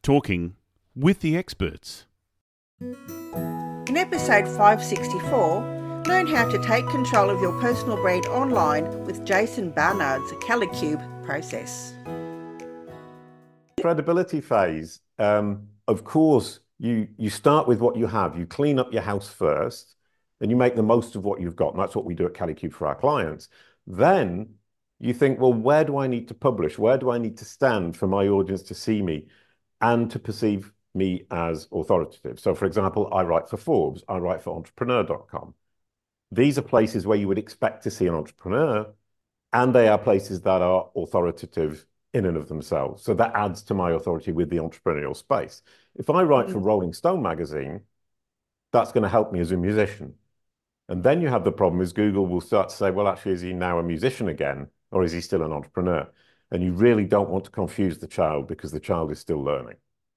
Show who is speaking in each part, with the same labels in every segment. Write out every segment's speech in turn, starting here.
Speaker 1: Talking with the experts.
Speaker 2: In episode 564, learn how to take control of your personal brand online with Jason Barnard's Kalicube process.
Speaker 3: Credibility phase, of course, you start with what you have. You clean up your house first, and you make the most of what you've got. And that's what we do at Kalicube for our clients. Then you think, well, where do I need to publish? Where do I need to stand for my audience to see me and to perceive me as authoritative? So, for example, I write for Forbes. I write for entrepreneur.com. These are places where you would expect to see an entrepreneur, and they are places that are authoritative in and of themselves. So that adds to my authority with the entrepreneurial space. If I write for Rolling Stone magazine, that's going to help me as a musician. And then you have the problem is Google will start to say, well, actually, is he now a musician again, or is he still an entrepreneur? And you really don't want to confuse the child because the child is still learning.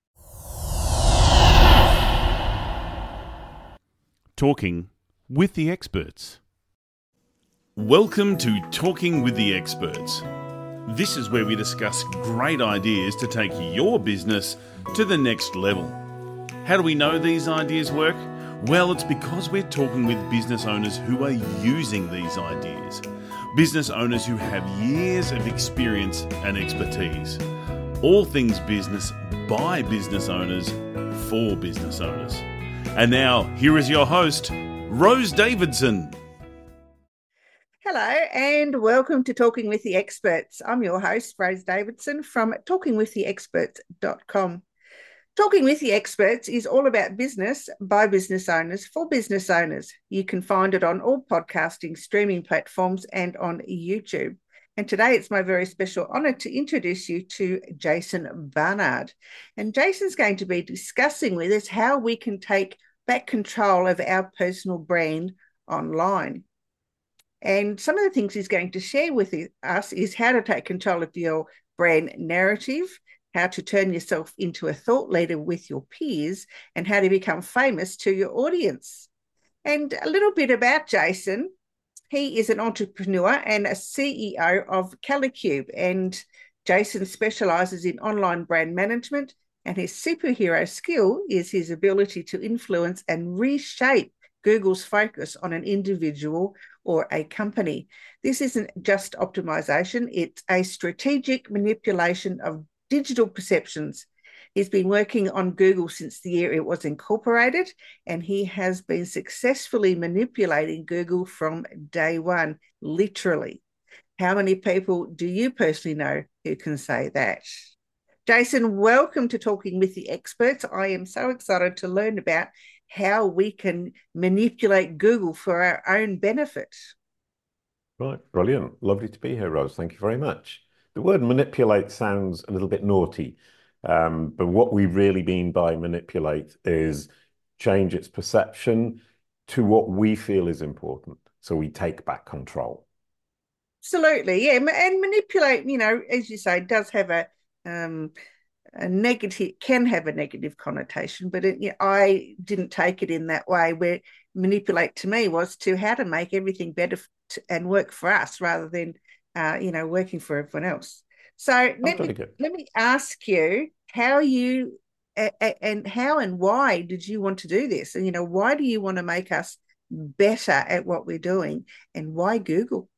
Speaker 1: Talking with the experts. Welcome to Talking with the Experts. This is where we discuss great ideas to take your business to the next level. How do we know these ideas work? Well, it's because we're talking with business owners who are using these ideas. Business owners who have years of experience and expertise. All things business by business owners for business owners. And now, here is your host, Rose Davidson.
Speaker 2: Hello and welcome to Talking with the Experts. I'm your host, Rose Davidson from talkingwiththeexperts.com. Talking with the Experts is all about business by business owners for business owners. You can find it on all podcasting streaming platforms and on YouTube. And today it's my very special honour to introduce you to Jason Barnard. And Jason's going to be discussing with us how we can take back control of our personal brand online. And some of the things he's going to share with us is how to take control of your brand narrative, how to turn yourself into a thought leader with your peers, and how to become famous to your audience. And a little bit about Jason. He is an entrepreneur and a CEO of Kalicube, and Jason specialises in online brand management, and his superhero skill is his ability to influence and reshape Google's focus on an individual or a company. This isn't just optimization, it's a strategic manipulation of digital perceptions. He's been working on Google since the year it was incorporated, and he has been successfully manipulating Google from day one, literally. How many people do you personally know who can say that? Jason, welcome to Talking with the Experts. I am so excited to learn about how we can manipulate Google for our own benefit.
Speaker 3: Right, brilliant. Lovely to be here, Rose. Thank you very much. The word manipulate sounds a little bit naughty, but what we really mean by manipulate is change its perception to what we feel is important. So we take back control.
Speaker 2: Absolutely, yeah. And manipulate, as you say, does have a negative, can have a negative connotation, but I didn't take it in that way. Where manipulate to me was to how to make everything better and work for us rather than working for everyone else. So let me ask you how you and why did you want to do this, and why do you want to make us better at what we're doing, and why Google?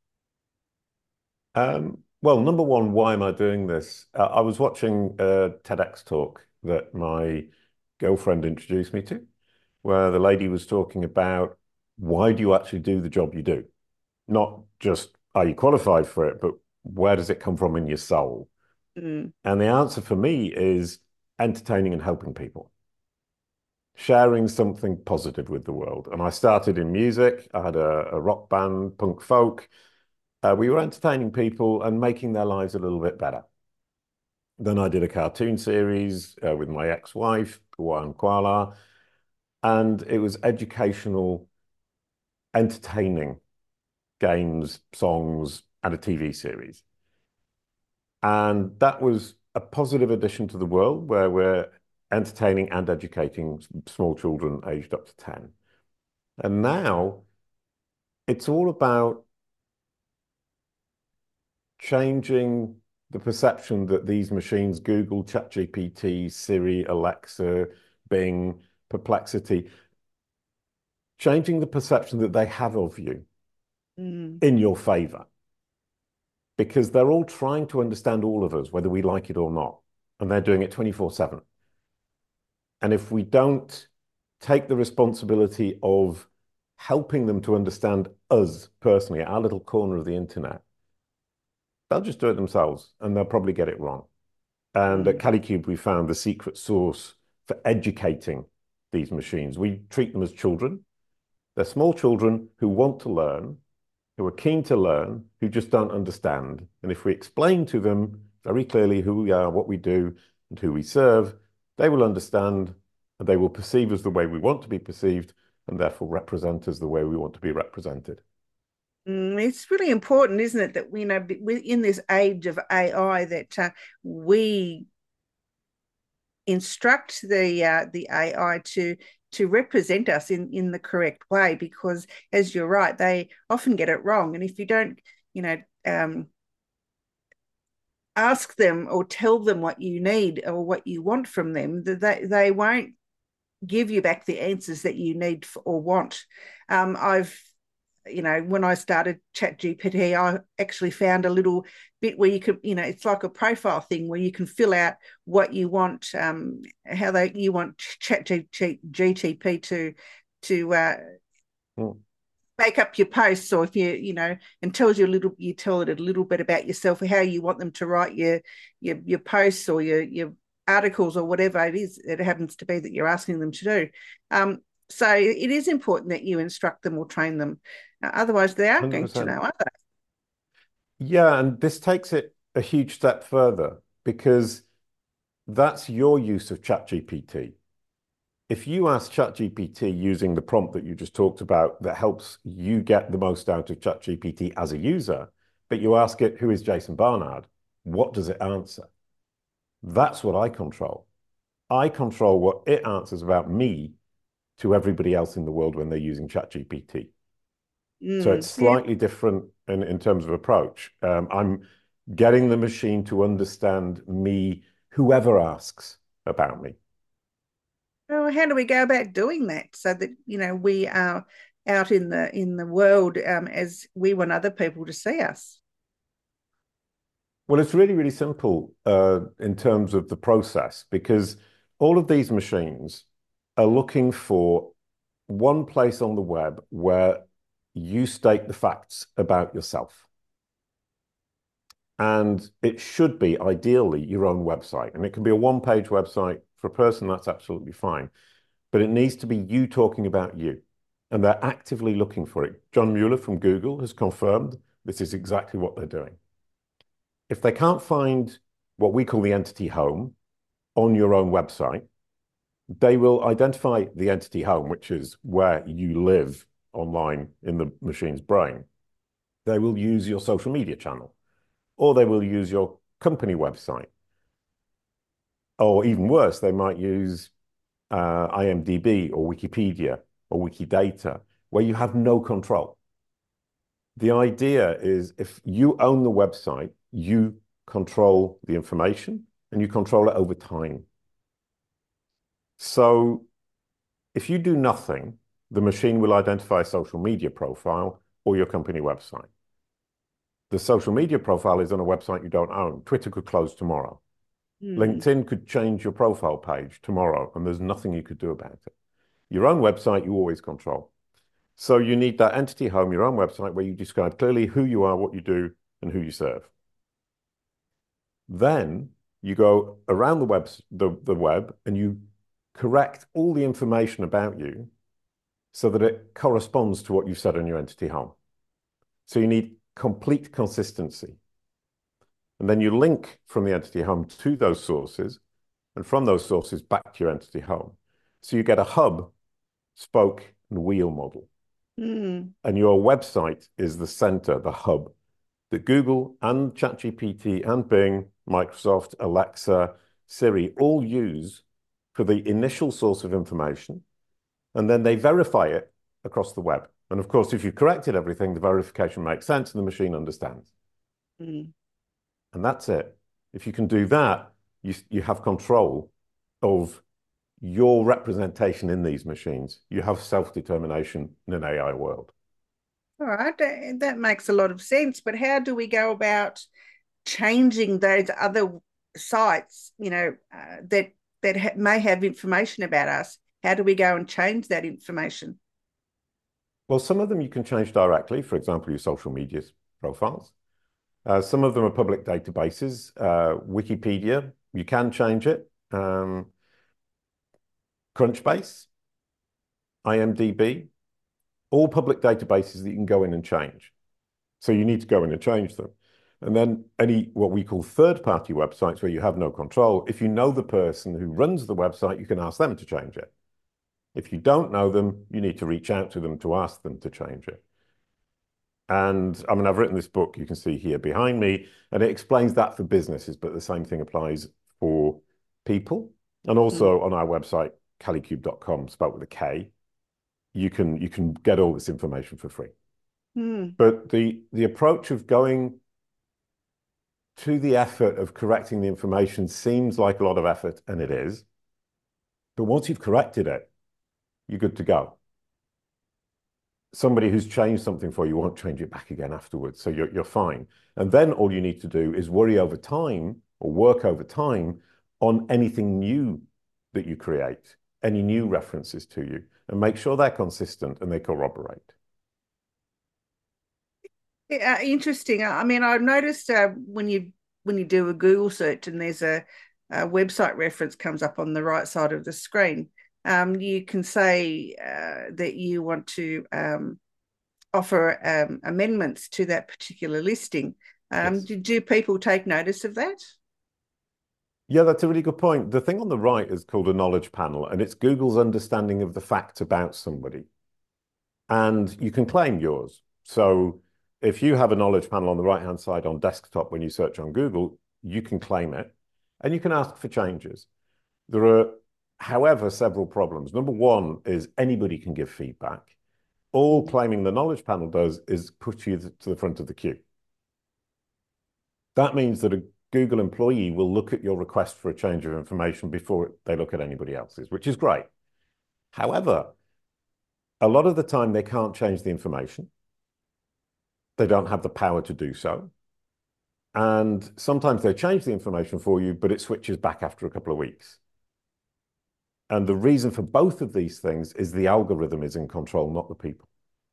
Speaker 3: Well, number one, why am I doing this? I was watching a TEDx talk that my girlfriend introduced me to, where the lady was talking about why do you actually do the job you do? Not just are you qualified for it, but where does it come from in your soul? And the answer for me is entertaining and helping people, sharing something positive with the world. And I started in music. I had a rock band, punk folk. We were entertaining people and making their lives a little bit better. Then I did a cartoon series with my ex-wife, Hawaiian Koala, and it was educational, entertaining games, songs, and a TV series. And that was a positive addition to the world where we're entertaining and educating small children aged up to 10. And now it's all about changing the perception that these machines, Google, ChatGPT, Siri, Alexa, Bing, Perplexity, changing the perception that they have of you in your favor. Because they're all trying to understand all of us, whether we like it or not. And they're doing it 24/7. And if we don't take the responsibility of helping them to understand us personally, our little corner of the internet, they'll just do it themselves and they'll probably get it wrong. And at Kalicube, we found the secret sauce for educating these machines. We treat them as children. They're small children who want to learn, who are keen to learn, who just don't understand. And if we explain to them very clearly who we are, what we do, and who we serve, they will understand and they will perceive us the way we want to be perceived and therefore represent us the way we want to be represented.
Speaker 2: It's really important, isn't it, that we know in this age of AI that we instruct the AI to represent us in the correct way, because as you're right, they often get it wrong. And if you don't, ask them or tell them what you need or what you want from them, they won't give you back the answers that you need or want. When I started ChatGPT, I actually found a little bit where you could, it's like a profile thing where you can fill out what you want, you want ChatGPT to make up your posts, or if and tells you you tell it a little bit about yourself, or how you want them to write your posts or your articles or whatever it is it happens to be that you're asking them to do. So it is important that you instruct them or train them. Otherwise, they aren't
Speaker 3: 100%.
Speaker 2: going to know, are they?
Speaker 3: Yeah, and this takes it a huge step further, because that's your use of ChatGPT. If you ask ChatGPT using the prompt that you just talked about that helps you get the most out of ChatGPT as a user, but you ask it, who is Jason Barnard? What does it answer? That's what I control. I control what it answers about me to everybody else in the world when they're using ChatGPT. So it's slightly different in terms of approach. I'm getting the machine to understand me, whoever asks about me.
Speaker 2: Well, how do we go about doing that so that we are out in the world as we want other people to see us?
Speaker 3: Well, it's really, really simple in terms of the process, because all of these machines are looking for one place on the web where you state the facts about yourself. And it should be ideally your own website. And it can be a one-page website. For a person, that's absolutely fine. But it needs to be you talking about you. And they're actively looking for it. John Mueller from Google has confirmed this is exactly what they're doing. If they can't find what we call the entity home on your own website, they will identify the entity home, which is where you live online in the machine's brain. They will use your social media channel, or they will use your company website. Or even worse, they might use IMDb or Wikipedia or Wikidata, where you have no control. The idea is if you own the website, you control the information and you control it over time. So if you do nothing, the machine will identify a social media profile or your company website. The social media profile is on a website you don't own. Twitter could close tomorrow. LinkedIn could change your profile page tomorrow, and there's nothing you could do about it. Your own website, you always control. So you need that entity home, your own website, where you describe clearly who you are, what you do, and who you serve. Then you go around the web and you correct all the information about you so that it corresponds to what you've said on your entity home. So you need complete consistency. And then you link from the entity home to those sources, and from those sources back to your entity home. So you get a hub, spoke, and wheel model. And your website is the center, the hub, that Google and ChatGPT and Bing, Microsoft, Alexa, Siri all use for the initial source of information, and then they verify it across the web. And of course, if you've corrected everything, the verification makes sense and the machine understands. And that's it. If you can do that, you have control of your representation in these machines. You have self-determination in an AI world.
Speaker 2: All right, that makes a lot of sense. But how do we go about changing those other sites, that may have information about us? How do we go and change that information?
Speaker 3: Well, some of them you can change directly, for example, your social media profiles. Some of them are public databases. Wikipedia, you can change it. Crunchbase, IMDb, all public databases that you can go in and change. So you need to go in and change them. And then any what we call third-party websites where you have no control, if you know the person who runs the website, you can ask them to change it. If you don't know them, you need to reach out to them to ask them to change it. And I mean, I've written this book you can see here behind me, and it explains that for businesses, but the same thing applies for people. And also on our website, kalicube.com, spelled with a K, you can get all this information for free. But the approach of going to the effort of correcting the information seems like a lot of effort, and it is. But once you've corrected it, you're good to go. Somebody who's changed something for you won't change it back again afterwards, so you're fine. And then all you need to do is worry over time or work over time on anything new that you create, any new references to you, and make sure they're consistent and they corroborate.
Speaker 2: Yeah, interesting. I mean, I've noticed when you do a Google search and there's a website reference comes up on the right side of the screen, you can say that you want to offer amendments to that particular listing.
Speaker 3: Yes.
Speaker 2: Do people take notice of that?
Speaker 3: Yeah, that's a really good point. The thing on the right is called a knowledge panel, and it's Google's understanding of the facts about somebody. And you can claim yours. So if you have a knowledge panel on the right-hand side on desktop when you search on Google, you can claim it and you can ask for changes. There are, however, several problems. Number one is anybody can give feedback. All claiming the knowledge panel does is put you to the front of the queue. That means that a Google employee will look at your request for a change of information before they look at anybody else's, which is great. However, a lot of the time they can't change the information. They don't have the power to do so. And sometimes they change the information for you, but it switches back after a couple of weeks. And the reason for both of these things is the algorithm is in control, not the people.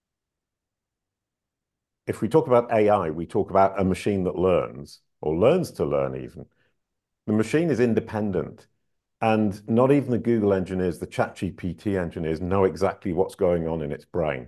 Speaker 3: If we talk about AI, we talk about a machine that learns, or learns to learn even. The machine is independent. And not even the Google engineers, the ChatGPT engineers, know exactly what's going on in its brain.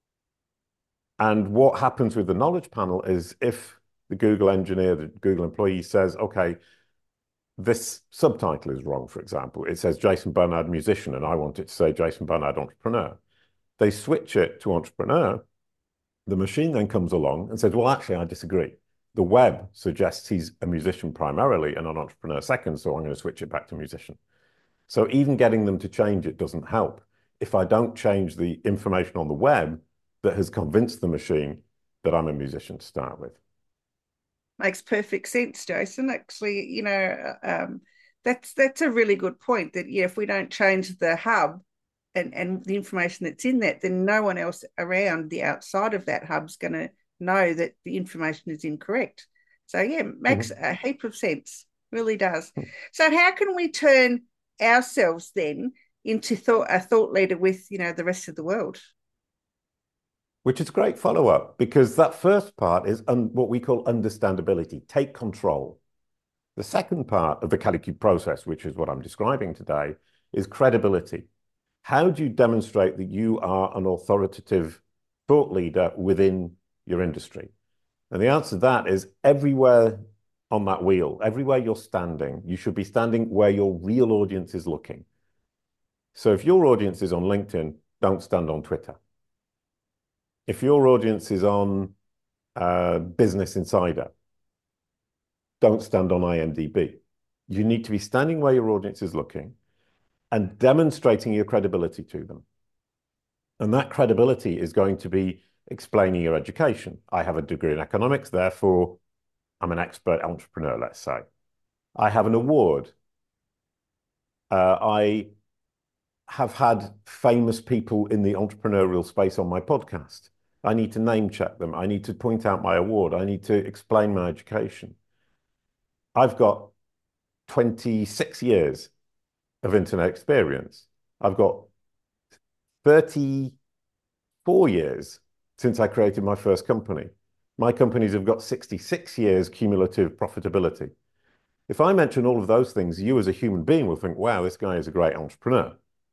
Speaker 3: And what happens with the knowledge panel is if the Google engineer, the Google employee says, okay, this subtitle is wrong, for example. It says Jason Barnard, musician, and I want it to say Jason Barnard, entrepreneur. They switch it to entrepreneur. The machine then comes along and says, well, actually, I disagree. The web suggests he's a musician primarily and an entrepreneur second, so I'm going to switch it back to musician. So even getting them to change it doesn't help. If I don't change the information on the web that has convinced the machine that I'm a musician to start with.
Speaker 2: Makes perfect sense, Jason. Actually, that's a really good point. That if we don't change the hub and the information that's in that, then no one else around the outside of that hub's going to know that the information is incorrect. So yeah, it makes a heap of sense. Really does. So how can we turn ourselves then into a thought leader with the rest of the world?
Speaker 3: Which is a great follow-up, because that first part is what we call understandability, take control. The second part of the Kalicube process, which is what I'm describing today, is credibility. How do you demonstrate that you are an authoritative thought leader within your industry? And the answer to that is everywhere on that wheel, everywhere you're standing, you should be standing where your real audience is looking. So if your audience is on LinkedIn, don't stand on Twitter. If your audience is on Business Insider, don't stand on IMDb. You need to be standing where your audience is looking and demonstrating your credibility to them. And that credibility is going to be explaining your education. I have a degree in economics, therefore I'm an expert entrepreneur, let's say. I have an award. I have had famous people in the entrepreneurial space on my podcast. I need to name check them. I need to point out my award. I need to explain my education. I've got 26 years of internet experience. I've got 34 years since I created my first company. My companies have got 66 years cumulative profitability. If I mention all of those things, you as a human being will think, wow, this guy is a great entrepreneur.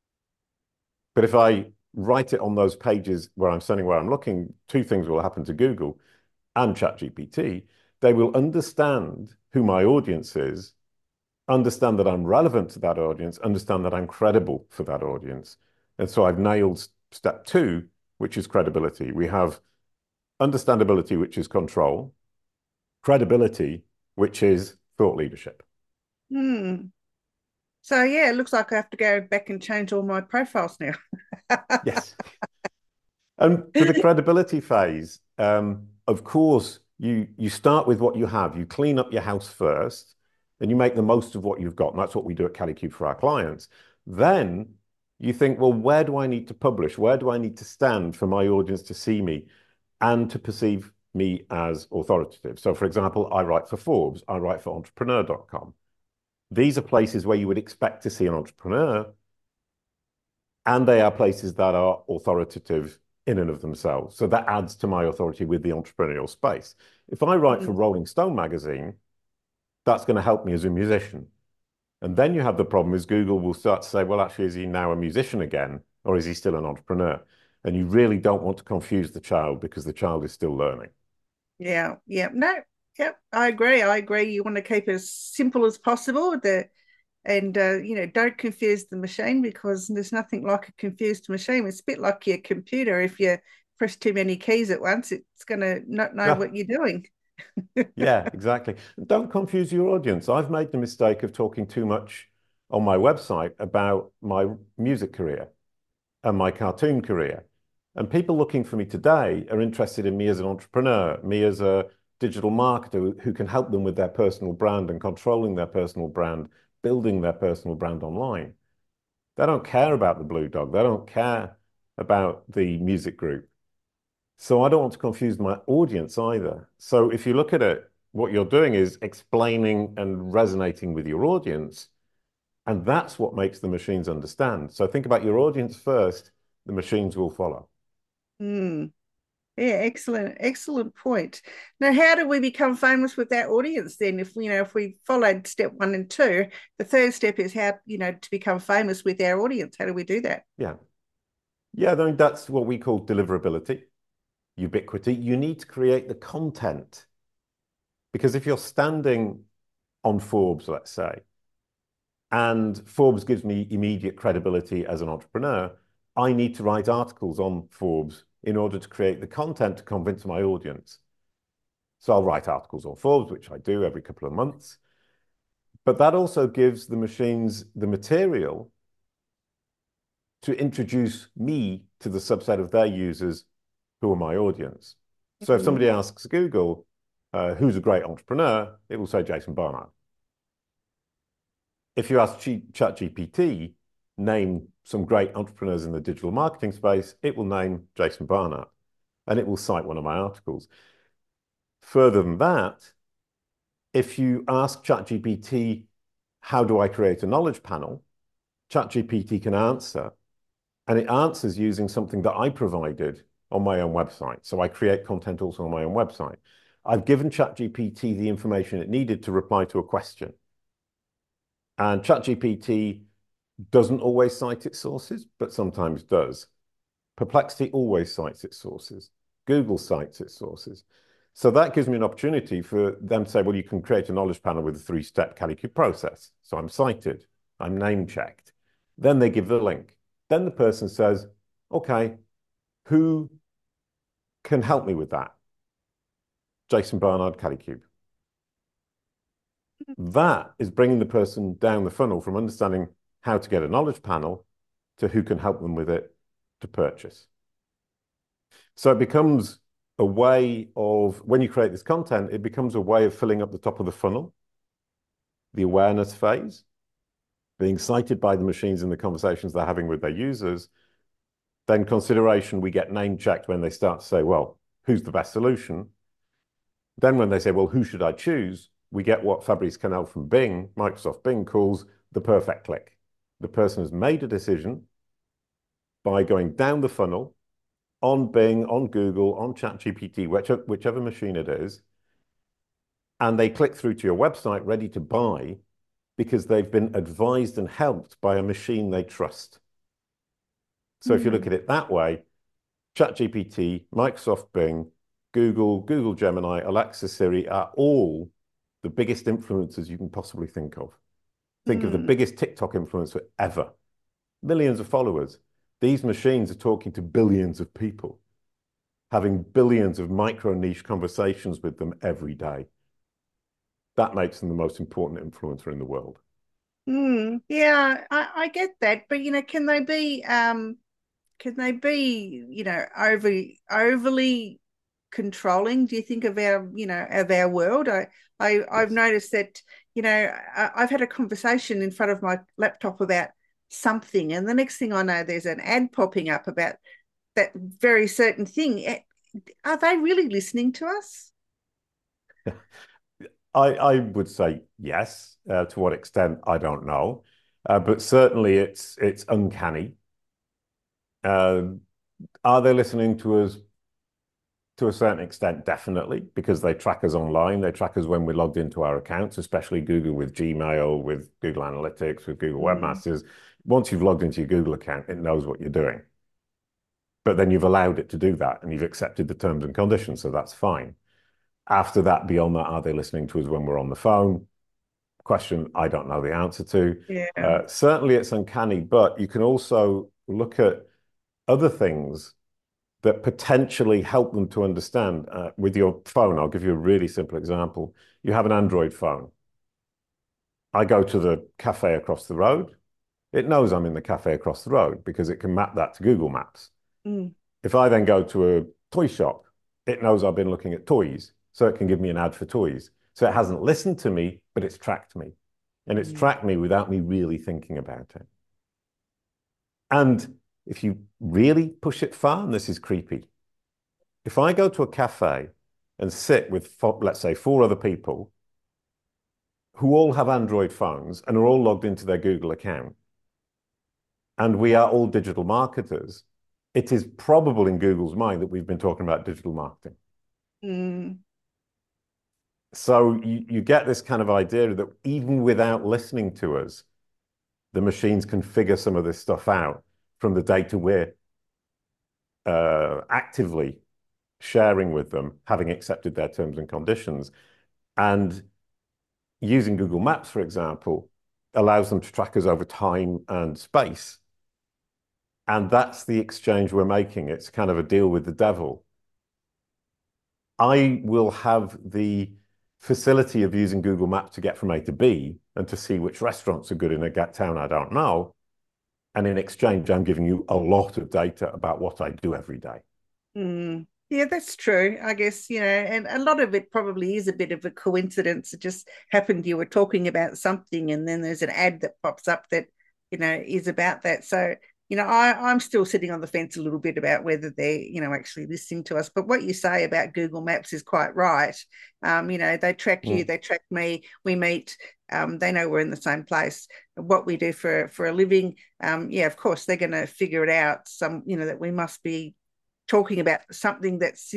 Speaker 3: But if I write it on those pages where I'm saying where I'm looking, two things will happen to Google and ChatGPT. They will understand who my audience is, understand that I'm relevant to that audience, understand that I'm credible for that audience. And so I've nailed step two, which is credibility. We have understandability, which is control, credibility, which is thought leadership.
Speaker 2: Hmm. So yeah, it looks like I have to go back and change all my profiles now.
Speaker 3: Yes. And for the credibility phase, of course, you start with what you have. You clean up your house first, and you make the most of what you've got. And that's what we do at Kalicube for our clients. Then you think, well, where do I need to publish? Where do I need to stand for my audience to see me and to perceive me as authoritative? So, for example, I write for Forbes. I write for entrepreneur.com. These are places where you would expect to see an entrepreneur, and they are places that are authoritative in and of themselves. So that adds to my authority with the entrepreneurial space. If I write for Rolling Stone magazine, that's going to help me as a musician. And then you have the problem is Google will start to say, well, actually, is he now a musician again, or is he still an entrepreneur? And you really don't want to confuse the child because the child is still learning.
Speaker 2: Yeah, yeah, no, yep, I agree. I agree. You want to keep it as simple as possible. Don't confuse the machine because there's nothing like a confused machine. It's a bit like your computer. If you press too many keys at once, it's going to not know what you're doing.
Speaker 3: Yeah, exactly. Don't confuse your audience. I've made the mistake of talking too much on my website about my music career and my cartoon career. And people looking for me today are interested in me as an entrepreneur, me as a digital marketer who can help them with their personal brand and controlling their personal brand, building their personal brand online. They don't care about the Blue Dog. They don't care about the music group. So I don't want to confuse my audience either. So if you look at it, what you're doing is explaining and resonating with your audience. And that's what makes the machines understand. So think about your audience first, the machines will follow.
Speaker 2: Mm. Yeah, excellent, excellent point. Now, how do we become famous with our audience then? If we followed step 1 and 2, the third step is how, to become famous with our audience. How do we do that?
Speaker 3: Yeah. Yeah, I mean, that's what we call deliverability, ubiquity. You need to create the content. Because if you're standing on Forbes, let's say, and Forbes gives me immediate credibility as an entrepreneur, I need to write articles on Forbes in order to create the content to convince my audience. So I'll write articles on Forbes, which I do every couple of months. But that also gives the machines the material to introduce me to the subset of their users who are my audience. So if somebody asks Google, who's a great entrepreneur, it will say Jason Barnard. If you ask ChatGPT, name some great entrepreneurs in the digital marketing space, it will name Jason Barnard, and it will cite one of my articles. Further than that, if you ask ChatGPT, how do I create a knowledge panel? ChatGPT can answer, and it answers using something that I provided on my own website. So I create content also on my own website. I've given ChatGPT the information it needed to reply to a question. And ChatGPT doesn't always cite its sources, but sometimes does. Perplexity always cites its sources. Google cites its sources. So that gives me an opportunity for them to say, well, you can create a knowledge panel with a 3-step Kalicube process. So I'm cited, I'm name checked. Then they give the link. Then the person says, okay, who can help me with that? Jason Barnard, Kalicube. That is bringing the person down the funnel from understanding how to get a knowledge panel to who can help them with it to purchase. So it becomes a way of, when you create this content, it becomes a way of filling up the top of the funnel, the awareness phase, being cited by the machines in the conversations they're having with their users. Then consideration, we get name checked when they start to say, well, who's the best solution? Then when they say, well, who should I choose? We get what Fabrice Cannell from Bing, Microsoft Bing, calls the perfect click. The person has made a decision by going down the funnel on Bing, on Google, on ChatGPT, whichever machine it is, and they click through to your website ready to buy because they've been advised and helped by a machine they trust. So if you look at it that way, ChatGPT, Microsoft Bing, Google Gemini, Alexa, Siri are all the biggest influencers you can possibly think of. Think of the biggest TikTok influencer ever. Millions of followers. These machines are talking to billions of people, having billions of micro niche conversations with them every day. That makes them the most important influencer in the world.
Speaker 2: Yeah, I get that, but can they be overly controlling, do you think, of our world? I've noticed that, I've had a conversation in front of my laptop about something, and the next thing I know, there's an ad popping up about that very certain thing. Are they really listening to us?
Speaker 3: I would say yes. To what extent, I don't know. But certainly it's uncanny. Are they listening to us? To a certain extent, definitely, because they track us online. They track us when we're logged into our accounts, especially Google with Gmail, with Google Analytics, with Google Webmasters. Once you've logged into your Google account, it knows what you're doing. But then you've allowed it to do that and you've accepted the terms and conditions, so that's fine. After that, beyond that, are they listening to us when we're on the phone? Question I don't know the answer to.
Speaker 2: Yeah.
Speaker 3: Certainly it's uncanny, but you can also look at other things that potentially help them to understand. With your phone, I'll give you a really simple example. You have an Android phone. I go to the cafe across the road. It knows I'm in the cafe across the road because it can map that to Google Maps. If I then go to a toy shop, it knows I've been looking at toys, so it can give me an ad for toys. So it hasn't listened to me, but it's tracked me. And it's tracked me without me really thinking about it. And if you really push it far, and this is creepy, if I go to a cafe and sit with, let's say, 4 other people who all have Android phones and are all logged into their Google account, and we are all digital marketers, it is probable in Google's mind that we've been talking about digital marketing. So you get this kind of idea that even without listening to us, the machines can figure some of this stuff out from the data we're actively sharing with them, having accepted their terms and conditions. And using Google Maps, for example, allows them to track us over time and space. And that's the exchange we're making. It's kind of a deal with the devil. I will have the facility of using Google Maps to get from A to B and to see which restaurants are good in a town I don't know. And in exchange, I'm giving you a lot of data about what I do every day.
Speaker 2: Yeah, that's true. I guess, and a lot of it probably is a bit of a coincidence. It just happened you were talking about something and then there's an ad that pops up that, is about that. So, I'm still sitting on the fence a little bit about whether they're, actually listening to us. But what you say about Google Maps is quite right. They track you, they track me, we meet, they know we're in the same place. What we do for a living, of course, they're going to figure it out, that we must be talking about something that's,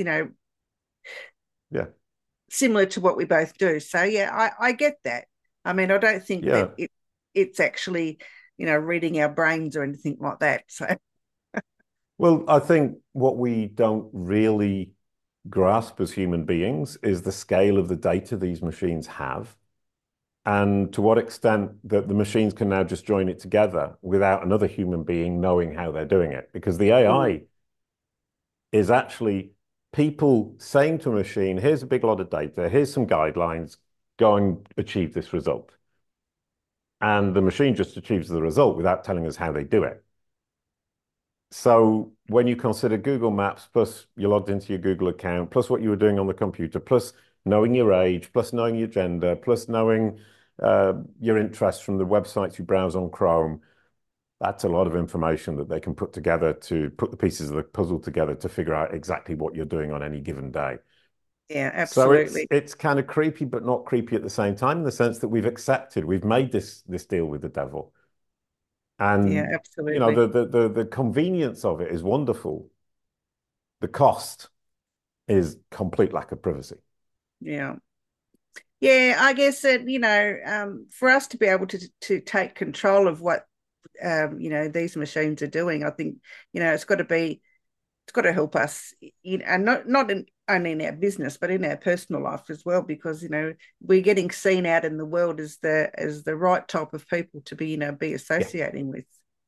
Speaker 2: similar to what we both do. So, I get that. I mean, I don't think that it's actually, reading our brains or anything like that. So,
Speaker 3: well, I think what we don't really grasp as human beings is the scale of the data these machines have, and to what extent that the machines can now just join it together without another human being knowing how they're doing it. Because the AI is actually people saying to a machine, here's a big lot of data, here's some guidelines, go and achieve this result. And the machine just achieves the result without telling us how they do it. So when you consider Google Maps, plus you logged into your Google account, plus what you were doing on the computer, plus knowing your age, plus knowing your gender, plus knowing your interests from the websites you browse on Chrome, that's a lot of information that they can put together to put the pieces of the puzzle together to figure out exactly what you're doing on any given day.
Speaker 2: Yeah,
Speaker 3: So
Speaker 2: absolutely.
Speaker 3: it's kind of creepy, but not creepy at the same time, in the sense that we've made this deal with the devil.
Speaker 2: Yeah,
Speaker 3: And you know,
Speaker 2: absolutely.
Speaker 3: the convenience of it is wonderful. The cost is complete lack of privacy.
Speaker 2: Yeah. Yeah, I guess that, for us to be able to take control of what these machines are doing, I think, it's got to help us, and only in our business, but in our personal life as well, because we're getting seen out in the world as the right type of people to be
Speaker 3: Yeah.
Speaker 2: associating with.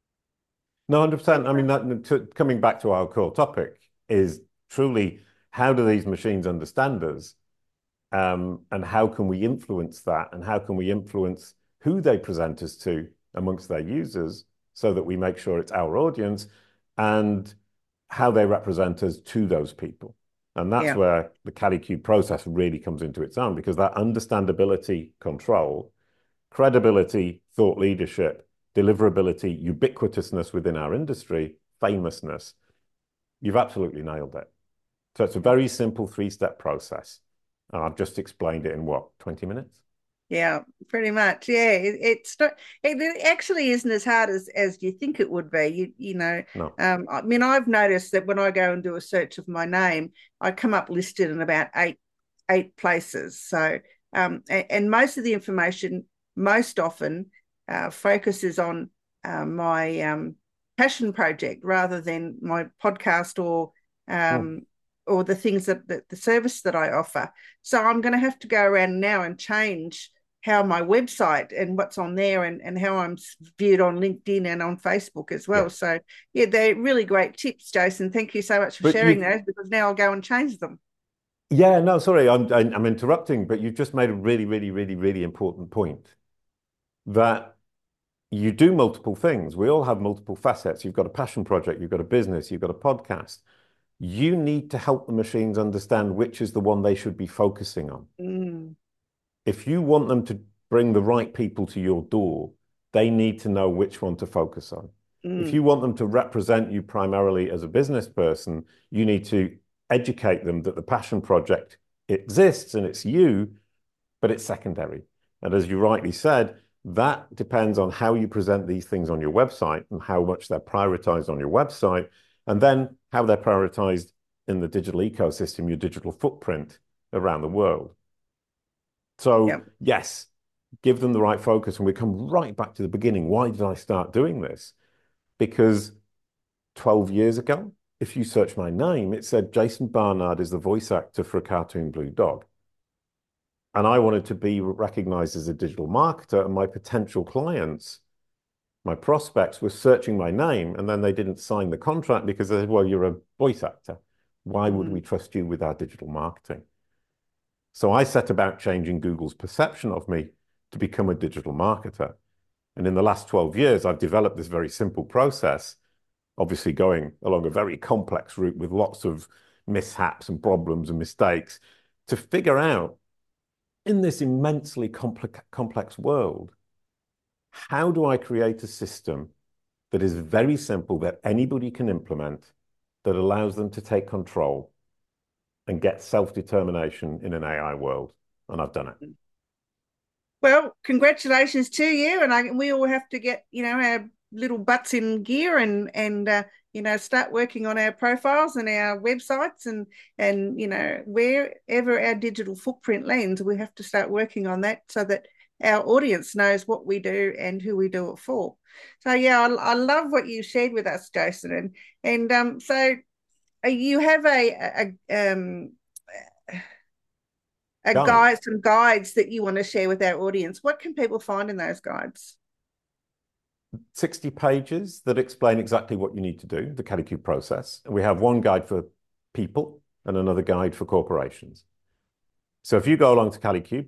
Speaker 3: No, 100%. I mean, coming back to our core topic is truly how do these machines understand us? And how can we influence that? And how can we influence who they present us to amongst their users so that we make sure it's our audience and how they represent us to those people? And that's
Speaker 2: Yeah,
Speaker 3: where the Kalicube process really comes into its own, because that understandability, control, credibility, thought leadership, deliverability, ubiquitousness within our industry, famousness, you've absolutely nailed it. So it's a very simple three-step process. And I've just explained it in what, 20 minutes?
Speaker 2: yeah, pretty much. Yeah, it's not. It actually isn't as hard as you think it would be.
Speaker 3: No.
Speaker 2: I mean, I've noticed that when I go and do a search of my name, I come up listed in about eight places. So, and most of the information, most often, focuses on my passion project rather than my podcast
Speaker 3: Hmm.
Speaker 2: or the things that the service that I offer. So I'm going to have to go around now and change how my website and what's on there and how I'm viewed on LinkedIn and on Facebook as
Speaker 3: Yeah.
Speaker 2: well. So yeah, they're really great tips, Jason. Thank you so much for
Speaker 3: But
Speaker 2: sharing
Speaker 3: you've,
Speaker 2: those, because now I'll go and change them.
Speaker 3: yeah, no, sorry, I'm interrupting, but you've just made a really, really, really, really important point that you do multiple things. We all have multiple facets. You've got a passion project, you've got a business, you've got a podcast. You need to help the machines understand which is the one they should be focusing on.
Speaker 2: Mm,
Speaker 3: If you want them to bring the right people to your door, they need to know which one to focus on. If
Speaker 2: mm,
Speaker 3: you want them to represent you primarily as a business person, you need to educate them that the passion project exists and it's you, but it's secondary. And as you rightly said, that depends on how you present these things on your website and how much they're prioritized on your website, and then how they're prioritized in the digital ecosystem, your digital footprint around the world.
Speaker 2: yeah.
Speaker 3: So, yes, give them the right focus. And we come right back to the beginning. Why did I start doing this? Because 12 years ago, if you search my name, it said Jason Barnard is the voice actor for a cartoon blue dog. And I wanted to be recognized as a digital marketer, and my potential clients, my prospects, were searching my name, and then they didn't sign the contract because they said, well, you're a voice actor. Why would we
Speaker 2: Mm.
Speaker 3: trust you with our digital marketing? So I set about changing Google's perception of me to become a digital marketer. And in the last 12 years, I've developed this very simple process, obviously going along a very complex route with lots of mishaps and problems and mistakes to figure out in this immensely complex world, how do I create a system that is very simple, that anybody can implement, that allows them to take control and get self-determination in an AI world? And I've done it.
Speaker 2: Well, congratulations to you, and we all have to get our little butts in gear and start working on our profiles and our websites and wherever our digital footprint lands, we have to start working on that so that our audience knows what we do and who we do it for. So yeah, I love what you shared with us, Jason, and so you have a
Speaker 3: Guide.
Speaker 2: guide, some guides that you want to share with our audience. What can people find in those guides?
Speaker 3: 60 pages that explain exactly what you need to do, the Kalicube process. And we have one guide for people and another guide for corporations. So if you go along to Kalicube,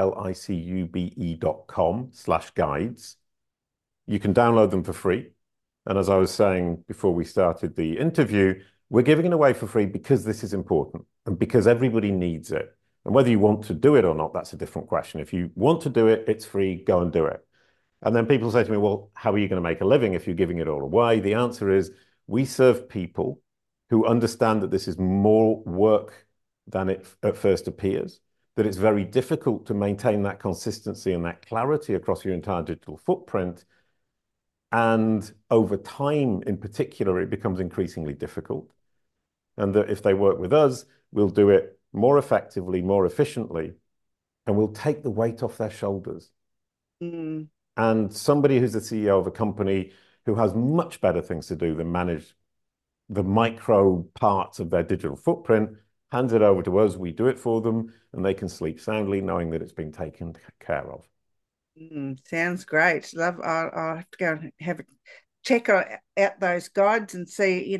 Speaker 3: KALICUBE.com/guides, you can download them for free. And as I was saying before we started the interview, we're giving it away for free because this is important and because everybody needs it. And whether you want to do it or not, that's a different question. If you want to do it, it's free, go and do it. And then people say to me, well, how are you going to make a living if you're giving it all away? The answer is we serve people who understand that this is more work than it at first appears, that it's very difficult to maintain that consistency and that clarity across your entire digital footprint. And over time, in particular, it becomes increasingly difficult. And that if they work with us, we'll do it more effectively, more efficiently, and we'll take the weight off their shoulders.
Speaker 2: Mm.
Speaker 3: And somebody who's the CEO of a company who has much better things to do than manage the micro parts of their digital footprint hands it over to us. We do it for them, and they can sleep soundly knowing that it's been taken care of.
Speaker 2: Sounds great. Love. I'll have to go and have a check out those guides and see,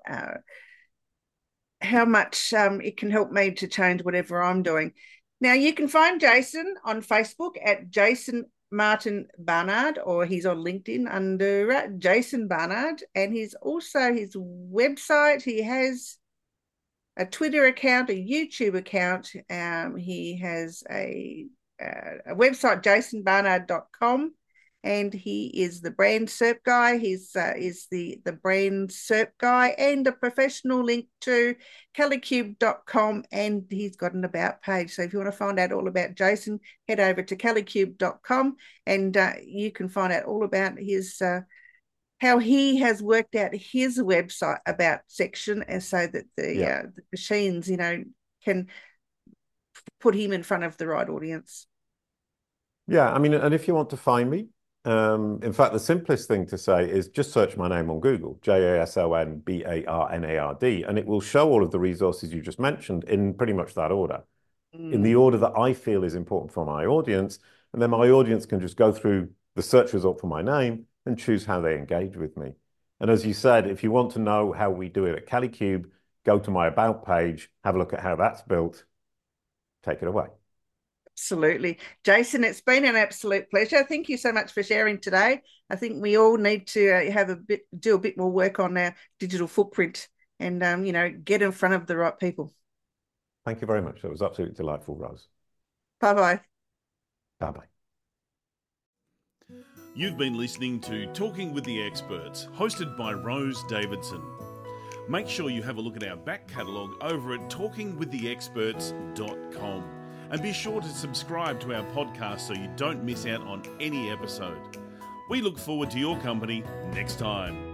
Speaker 2: how much it can help me to change whatever I'm doing. Now, you can find Jason on Facebook at Jason Martin Barnard, or he's on LinkedIn under Jason Barnard, and he's also his website. He has a Twitter account, a YouTube account. He has a website, jasonbarnard.com, and he is the brand SERP guy. He's is the brand SERP guy and a professional link to kalicube.com, and he's got an about page. So if you want to find out all about Jason, head over to kalicube.com, and you can find out all about his how he has worked out his website about section, and so that the machines, can put him in front of the right audience.
Speaker 3: Yeah, I mean, and if you want to find me, in fact, the simplest thing to say is just search my name on Google, JASONBARNARD, and it will show all of the resources you just mentioned in pretty much that order, in the order that I feel is important for my audience. And then my audience can just go through the search result for my name and choose how they engage with me. And as you said, if you want to know how we do it at Kalicube, go to my About page, have a look at how that's built, take it away.
Speaker 2: Absolutely. Jason, it's been an absolute pleasure. Thank you so much for sharing today. I think we all need to do a bit more work on our digital footprint and, get in front of the right people.
Speaker 3: Thank you very much. That was absolutely delightful, Rose.
Speaker 2: Bye-bye.
Speaker 3: Bye-bye.
Speaker 1: You've been listening to Talking with the Experts, hosted by Rose Davidson. Make sure you have a look at our back catalogue over at talkingwiththeexperts.com. And be sure to subscribe to our podcast so you don't miss out on any episode. We look forward to your company next time.